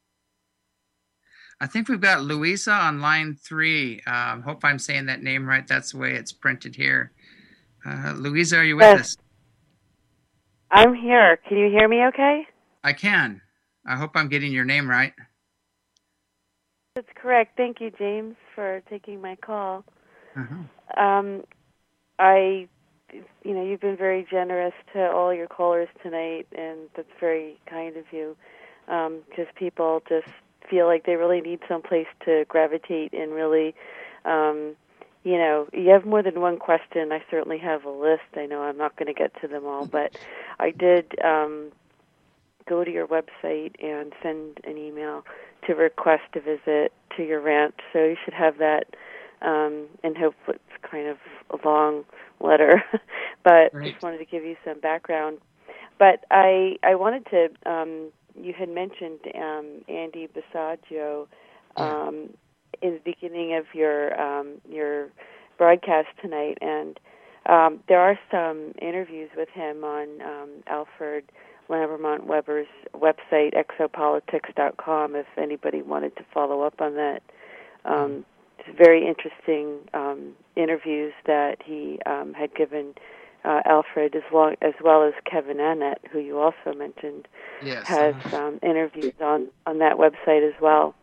I think we've got Louisa on line three. Um, hope I'm saying that name right. That's the way it's printed here. Uh, Louisa, are you with yes. us? I'm here. Can you hear me okay? I can. I hope I'm getting your name right. That's correct. Thank you, James, for taking my call. Uh-huh. Um, I, you know, you've been very generous to all your callers tonight, and that's very kind of you, because um, people just feel like they really need some place to gravitate and really, um, you know, you have more than one question. I certainly have a list. I know I'm not going to get to them all, but I did um, go to your website and send an email to request a visit to your ranch, so you should have that, um, and hope it's kind of a long letter, but Great. Just wanted to give you some background. But I, I wanted to, um, you had mentioned um, Andy Basaggio um, in the beginning of your um, your broadcast tonight, and um, there are some interviews with him on um, Alfred Lambermont Weber's website, exopolitics dot com, if anybody wanted to follow up on that. Um, it's very interesting um, interviews that he um, had given uh, Alfred, as, long, as well as Kevin Annett, who you also mentioned, yes. has um, interviews on, on that website as well.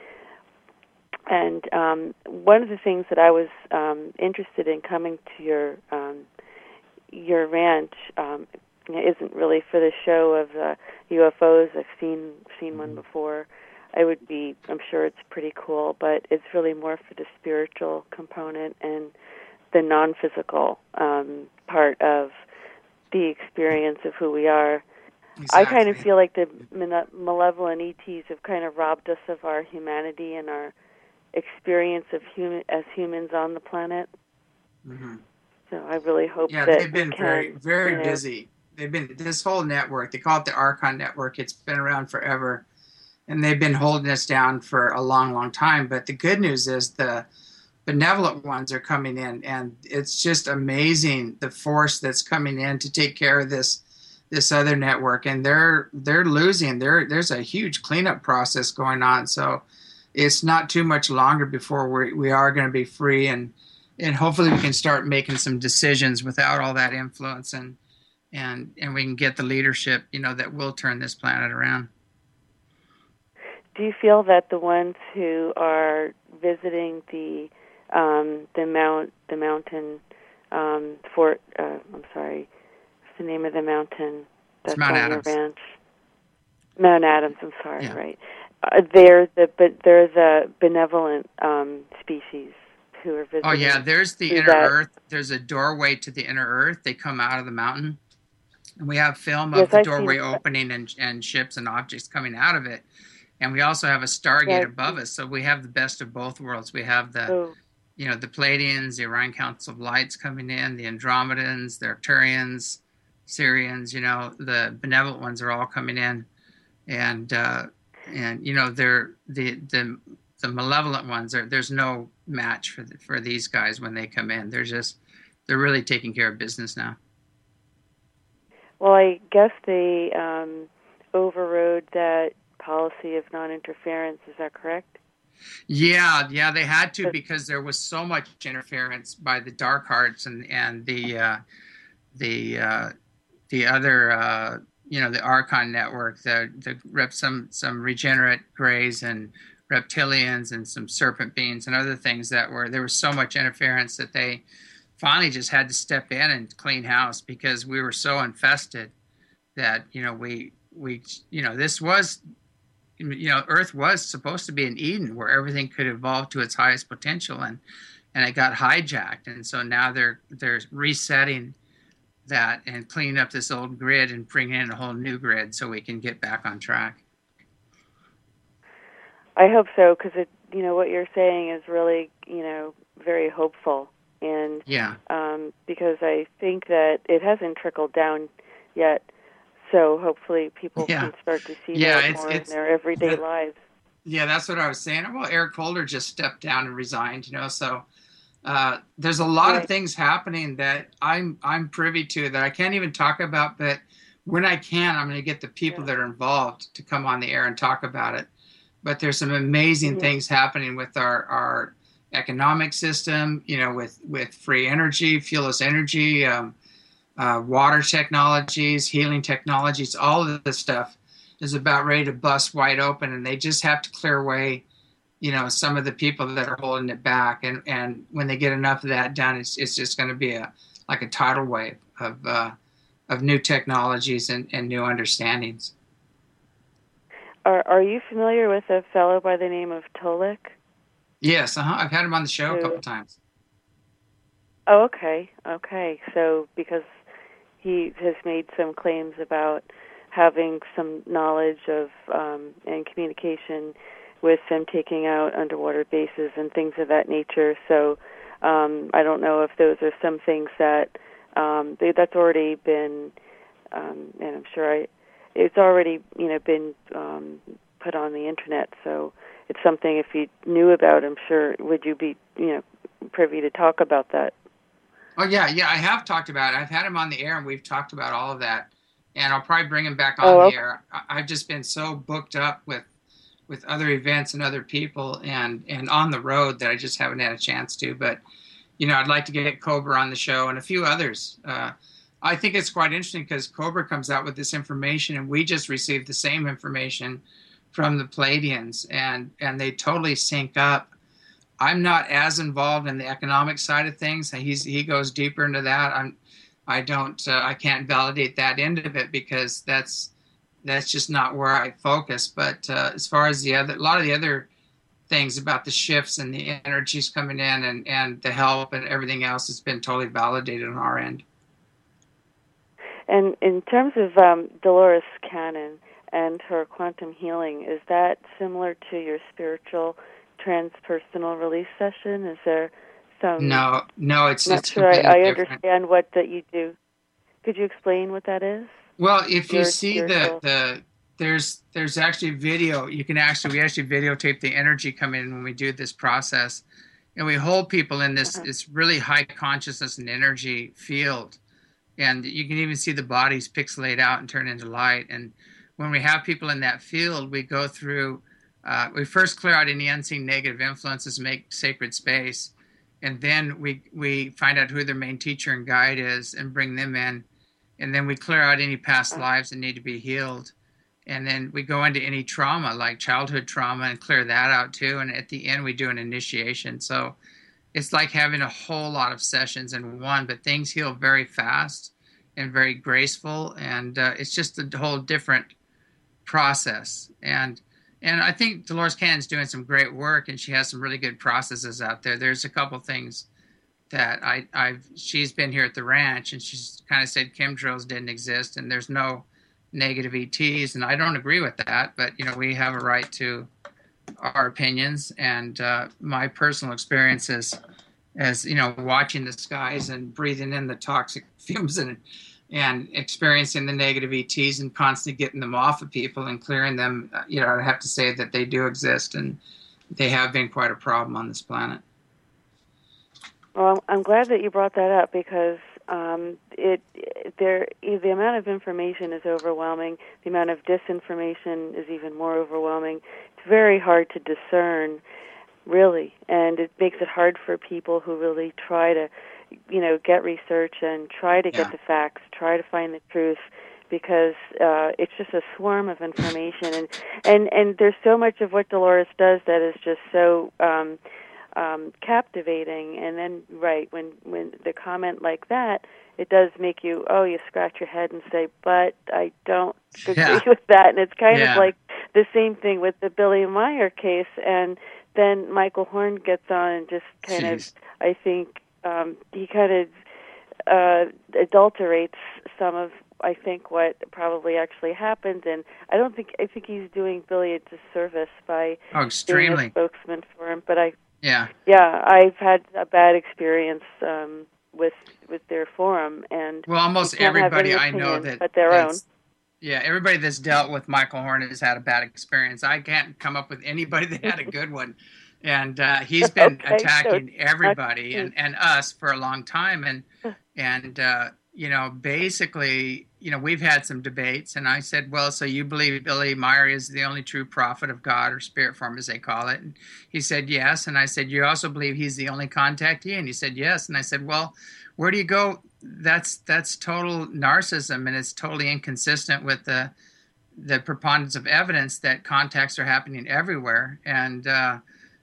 And um, one of the things that I was um, interested in coming to your um, your ranch um, isn't really for the show of uh, U F Os. I've seen seen one before. I would be, I'm sure it's pretty cool, but it's really more for the spiritual component and the non-physical um, part of the experience of who we are. Exactly. I kind of feel like the malevolent E Ts have kind of robbed us of our humanity and our experience of human as humans on the planet. Mm-hmm. So I really hope yeah, that they've been we very, can, very you know, busy. They've been this whole network. They call it the Archon Network. It's been around forever, and they've been holding us down for a long, long time. But the good news is the benevolent ones are coming in, and it's just amazing the force that's coming in to take care of this this other network. And they're they're losing. There there's a huge cleanup process going on. So it's not too much longer before we we are going to be free, and and hopefully we can start making some decisions without all that influence, and and and we can get the leadership, you know, that will turn this planet around. Do you feel that the ones who are visiting the um, the mount, the mountain um, fort. Uh, I'm sorry, what's the name of the mountain that's it's Mount on Adams. your ranch? Mount Adams. I'm sorry, Yeah. right? Uh, they're the but they're the benevolent um, species who are visiting. Oh yeah, there's the through inner that. earth. There's a doorway to the inner earth. They come out of the mountain, and we have film Yes, of the I've doorway seen- opening and and ships and objects coming out of it. And we also have a Stargate Yeah. above us, so we have the best of both worlds. We have the Oh, you know, the Pleiadians, the Orion Council of Lights coming in, the Andromedans, the Arcturians, Syrians, you know, the benevolent ones are all coming in. And, uh, and you know, they're the, the, the malevolent ones, are, there's no match for the, for these guys when they come in. They're just, they're really taking care of business now. well, I guess they um, overrode that policy of non-interference. Is that correct? Yeah, yeah, they had to because there was so much interference by the Dark Hearts and and the uh, the uh, the other uh, you know the Archon network, the the rep some some regenerate greys and reptilians and some serpent beings and other things that were there was so much interference that they finally just had to step in and clean house because we were so infested that you know we we you know this was. You know, Earth was supposed to be an Eden where everything could evolve to its highest potential, and and it got hijacked. And so now they're they're resetting that and cleaning up this old grid and bringing in a whole new grid so we can get back on track. I hope so, because it, you know, what you're saying is really, you know, very hopeful, and Yeah, um, because I think that it hasn't trickled down yet. So hopefully people Yeah. can start to see Yeah, that it's- more it's- in their everyday that- lives. yeah, that's what I was saying. Well, Eric Holder just stepped down and resigned. You know, so uh, there's a lot Right. of things happening that I'm I'm privy to that I can't even talk about. But when I can, I'm going to get the people Yeah. that are involved to come on the air and talk about it. But there's some amazing Mhm. things happening with our, our economic system, you know, with, with free energy, fuelless energy, um, uh, water technologies, healing technologies, all of this stuff is about ready to bust wide open. And they just have to clear away, you know, some of the people that are holding it back. And, and when they get enough of that done, it's, it's just going to be a like a tidal wave of, uh, of new technologies and, and new understandings. Are Are you familiar with a fellow by the name of Tolek? Yes, uh-huh. I've had him on the show a Who- couple times. Oh, okay, okay. So because he has made some claims about having some knowledge of um, and communication with them taking out underwater bases and things of that nature. So um, I don't know if those are some things that um, they, that's already been, um, and I'm sure I, it's already you know been um, put on the internet. So it's something if you knew about, I'm sure would you be you know privy to talk about that? Oh yeah, yeah, I have talked about it. I've had him on the air and we've talked about all of that. And I'll probably bring him back on Oh, the okay. air. I- I've just been so booked up with with other events and other people and and on the road that I just haven't had a chance to. But you know, I'd like to get Cobra on the show and a few others. Uh, I think it's quite interesting because Cobra comes out with this information and we just received the same information from the Pleiadians and and they totally sync up. I'm not as involved in the economic side of things. He's he goes deeper into that. I'm I don't uh, I can't validate that end of it because that's that's just not where I focus. But uh, as far as the other a lot of the other things about the shifts and the energies coming in and and the help and everything else has been totally validated on our end. And in terms of um, Dolores Cannon and her quantum healing, is that similar to your spiritual transpersonal release session? Is there some? No, no, it's I'm not it's sure I, completely I different. understand what that you do. Could you explain what that is? Well, if you Your see the, spiritual- the there's there's actually video. You can actually we actually videotape the energy come in when we do this process, and we hold people in this Uh-huh. this really high consciousness and energy field, and you can even see the bodies pixelate out and turn into light. And when we have people in that field, we go through. Uh, we first clear out any unseen negative influences, make sacred space, and then we we find out who their main teacher and guide is, and bring them in. And then we clear out any past lives that need to be healed. And then we go into any trauma, like childhood trauma, and clear that out too. And at the end, we do an initiation. So it's like having a whole lot of sessions in one, but things heal very fast and very graceful, and uh, it's just a whole different process. And and I think Dolores Cannon's doing some great work, and she has some really good processes out there. There's a couple things that I, I've she's been here at the ranch, and she's kind of said chemtrails didn't exist, and there's no negative E Ts, and I don't agree with that. But you know, we have a right to our opinions, and uh, my personal experiences as you know, watching the skies and breathing in the toxic fumes and and experiencing the negative E Ts and constantly getting them off of people and clearing them, you know, I have to say that they do exist, and they have been quite a problem on this planet. Well, I'm glad that you brought that up, because um, it there the amount of information is overwhelming. The amount of disinformation is even more overwhelming. It's very hard to discern, really, and it makes it hard for people who really try to, you know, get research and try to get Yeah. the facts, try to find the truth, because uh, it's just a swarm of information, and, and and there's so much of what Dolores does that is just so um, um, captivating. And then, right, when when the comment like that, it does make you, oh, you scratch your head and say, but I don't agree Yeah. with that. And it's kind Yeah. of like the same thing with the Billy Meyer case, and then Michael Horn gets on and just kind Jeez. of, I think, um, he kind of uh, adulterates some of, I think, what probably actually happened. And I don't think, I think he's doing Billy a disservice by Oh, being extremely. a spokesman for him. But I, Yeah. yeah, I've had a bad experience um, with with their forum, and Well, almost you can't have everybody any I know opinion that but their own. that's- yeah, everybody that's dealt with Michael Horn has had a bad experience. I can't come up with anybody that had a good one. And uh, he's been Okay, so attacking it's everybody not- and, and us for a long time. And, and uh, you know, basically, you know, we've had some debates. And I said, well, so you believe Billy Meyer is the only true prophet of God, or spirit form, as they call it? And he said, yes. And I said, you also believe he's the only contactee? And he said, yes. And I said, well, where do you go? That's that's total narcissism, and it's totally inconsistent with the the preponderance of evidence that contacts are happening everywhere, and uh,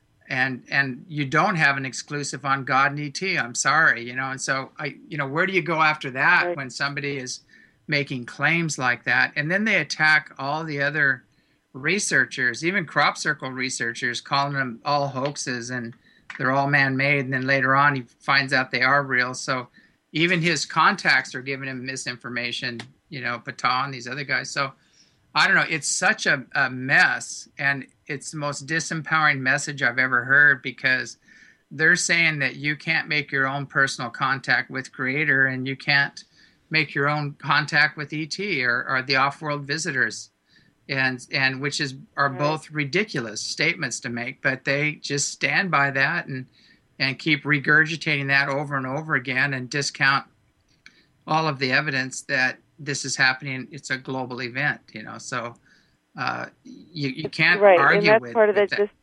and and you don't have an exclusive on God and E T. I'm sorry, you know. And so I, you know, where do you go after that Right. when somebody is making claims like that, and then they attack all the other researchers, even crop circle researchers, calling them all hoaxes and they're all man-made, and then later on he finds out they are real. So even his contacts are giving him misinformation, you know, Patah and these other guys. So I don't know, it's such a, a mess, and it's the most disempowering message I've ever heard, because they're saying that you can't make your own personal contact with Creator, and you can't make your own contact with E T or, or the off-world visitors. And and which is are Right. both ridiculous statements to make, but they just stand by that and and keep regurgitating that over and over again, and discount all of the evidence that this is happening. It's a global event, you know. So uh, you you can't right, argue and that's with, part of with it. that. Just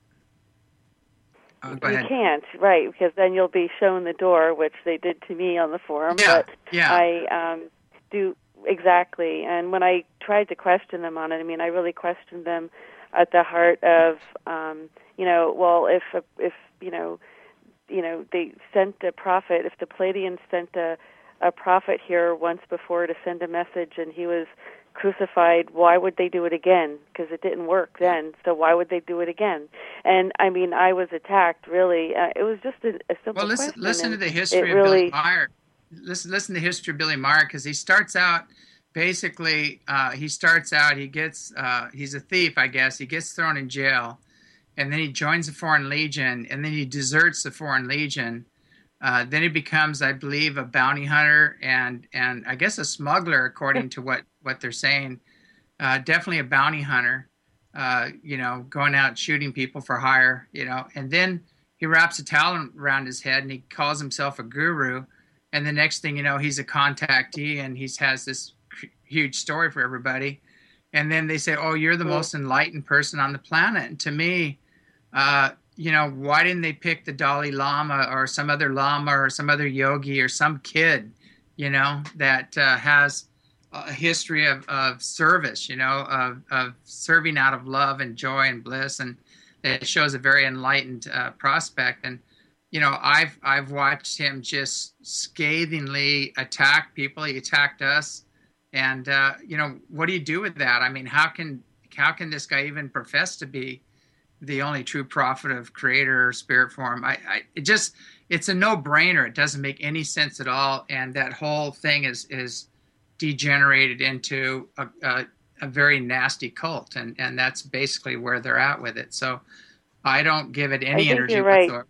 Oh, go you ahead. can't, right? Because then you'll be shown the door, which they did to me on the forum. Yeah, But yeah. I um, do exactly. And when I tried to question them on it, I mean, I really questioned them at the heart of, um, you know, well, if if you know, you know, they sent a prophet. If the Palladians sent a a prophet here once before to send a message, and he was crucified, why would they do it again? Because it didn't work then, so why would they do it again? And I mean, I was attacked. Really, uh, it was just a, a simple Well, listen, question. listen to and the history it of really, Billy Meyer. Listen, listen to the history of Billy Meyer, because he starts out basically. Uh, he starts out. He gets. Uh, he's a thief, I guess. He gets thrown in jail, and then he joins the Foreign Legion, and then he deserts the Foreign Legion. Uh, then he becomes, I believe, a bounty hunter and and I guess a smuggler, according to what what they're saying. Uh, definitely a bounty hunter. Uh, you know, going out shooting people for hire. You know, and then he wraps a towel around his head and he calls himself a guru. And the next thing you know, he's a contactee, and he has this huge story for everybody. And then they say, "Oh, you're the most enlightened person on the planet." And to me, uh, you know, why didn't they pick the Dalai Lama or some other Lama or some other yogi or some kid, you know, that uh, has a history of, of service, you know, of, of serving out of love and joy and bliss, and it shows a very enlightened uh, prospect. And you know, I've I've watched him just scathingly attack people. He attacked us, and uh, you know, what do you do with that? I mean, how can how can this guy even profess to be the only true prophet of Creator or Spirit form? I, I it just it's a no-brainer. It doesn't make any sense at all, and that whole thing is is degenerated into a, a, a very nasty cult, and and that's basically where they're at with it. So I don't give it any I think energy you're right. whatsoever.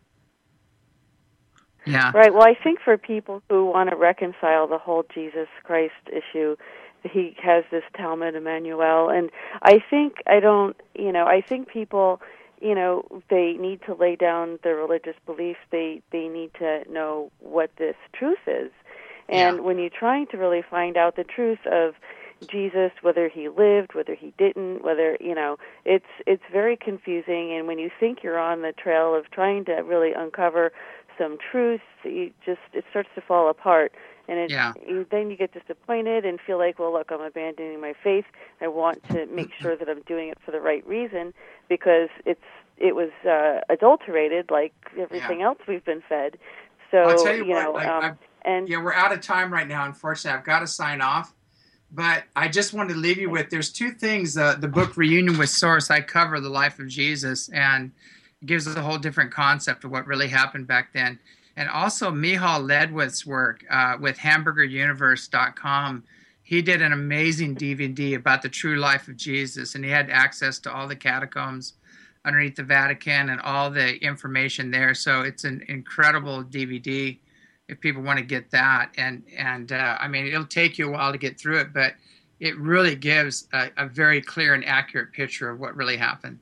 Yeah. Right. Well, I think for people who want to reconcile the whole Jesus Christ issue, he has this Talmud Emmanuel, and I think I don't, you know, I think people, you know, they need to lay down their religious beliefs. They they need to know what this truth is, and Yeah. when you're trying to really find out the truth of Jesus, whether he lived, whether he didn't, whether, you know, it's it's very confusing. And when you think you're on the trail of trying to really uncover some truth, you just it starts to fall apart, and it, Yeah. you, then you get disappointed and feel like, well, look, I'm abandoning my faith. I want to make sure that I'm doing it for the right reason, because it's it was uh, adulterated like everything Yeah. else we've been fed. So I'll tell you, what, know, like, um, I'm- and yeah, we're out of time right now. Unfortunately, I've got to sign off. But I just wanted to leave you with there's two things. Uh, the book Reunion with Source, I cover the life of Jesus, and it gives us a whole different concept of what really happened back then. And also Michal Ledwith's work uh, with hamburger universe dot com. He did an amazing D V D about the true life of Jesus, and he had access to all the catacombs underneath the Vatican and all the information there. So it's an incredible D V D if people want to get that. And, and uh, I mean, it'll take you a while to get through it, but it really gives a, a very clear and accurate picture of what really happened.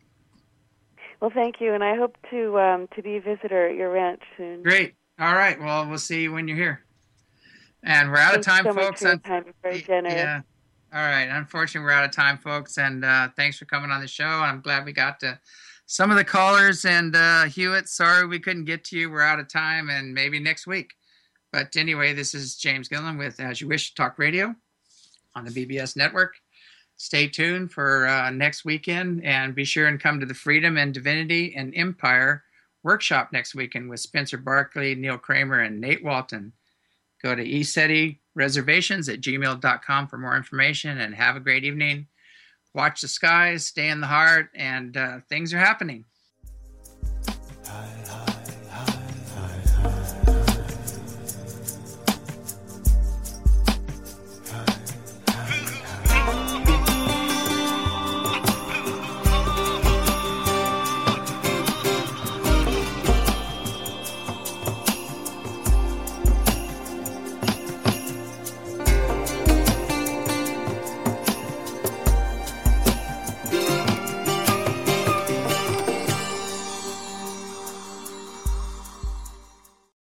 well, thank you, and I hope to um, to be a visitor at your ranch soon. Great. All right. Well, we'll see you when you're here. And we're out Thanks of time, so much folks. for your time. You're very generous. Yeah. All right. Unfortunately, we're out of time, folks. And uh, thanks for coming on the show. I'm glad we got to some of the callers. And uh, Hewitt, sorry we couldn't get to you. We're out of time, and maybe next week. But anyway, this is James Gillen with As You Wish Talk Radio on the B B S Network. Stay tuned for uh, next weekend, and be sure and come to the Freedom and Divinity and Empire workshop next weekend with Spencer Barkley, Neil Kramer, and Nate Walton. Go to e seti reservations at gmail dot com for more information, and have a great evening. Watch the skies, stay in the heart, and uh, things are happening.